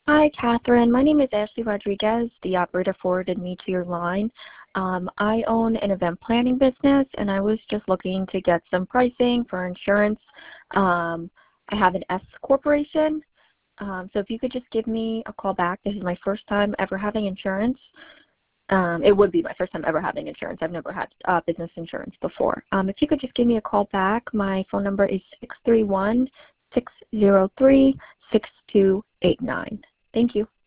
Hi, Catherine. My name is Ashley Rodriguez. The operator forwarded me to your line. I own an event planning business, and I was just looking to get some pricing for insurance. I have an S corporation, so if you could just give me a call back. This is my first time ever having insurance. It would be my first time ever having insurance. I've never had business insurance before. If you could just give me a call back, my phone number is 631-603-6289. Thank you.